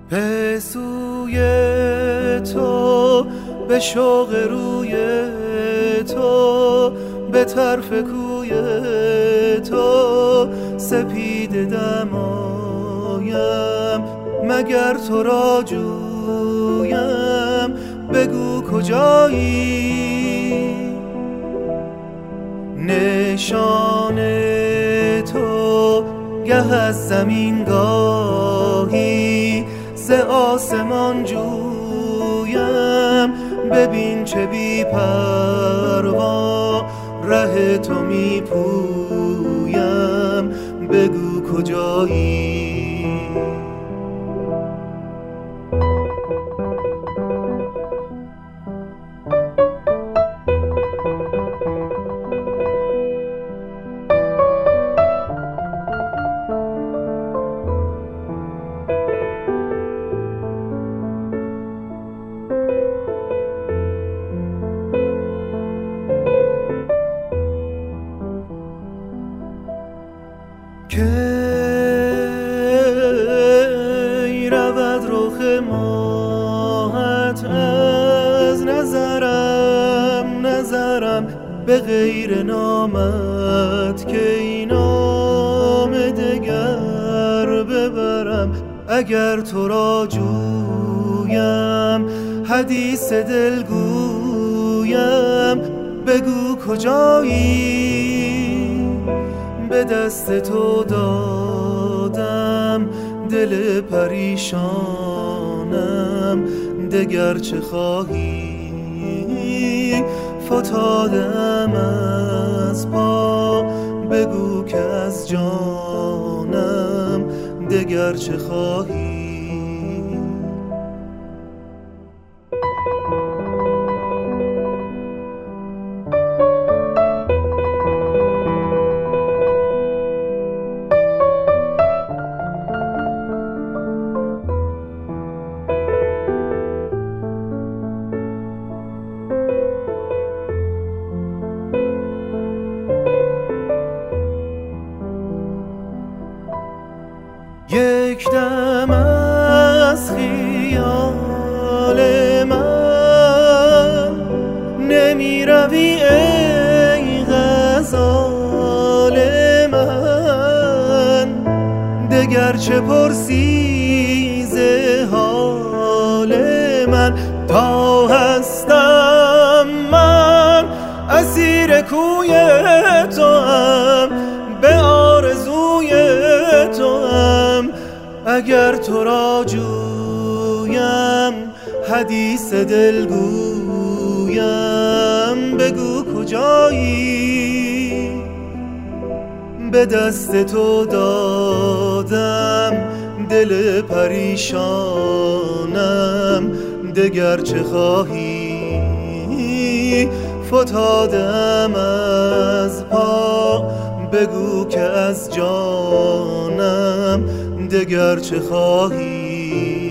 به سوی تو، به شوق روی تو، به طرف کوی تو سپیده دمایم. مگر تو را جویم، بگو کجایی؟ نشان تو گه از زمین گاهی ز آسمان جویم. ببین چه بی پروا ره تو می پویم، بگو کجایی؟ کی رود رخ ماهت از نظرم به غیر نامت، که این نام دگر ببرم. اگر تو را جویم حدیث دل گویم، بگو کجایی؟ به دست تو دادم دل پریشانم، دگر چه خواهی؟ فتادم از پا، بگو که از جانم دگر چه خواهی؟ یک دم از خیال من نمی روی ای غزال من، دگر چه پرسی ز حال من؟ تا هستم من اسیر کوی توام، به آرزوی توام. اگر تو را جویم حدیث دل گویم، بگو کجایی؟ به دست تو دادم دل پریشانم، دگر چه خواهی؟ فتادم از پا، بگو که از جانم دگر چه خواهی؟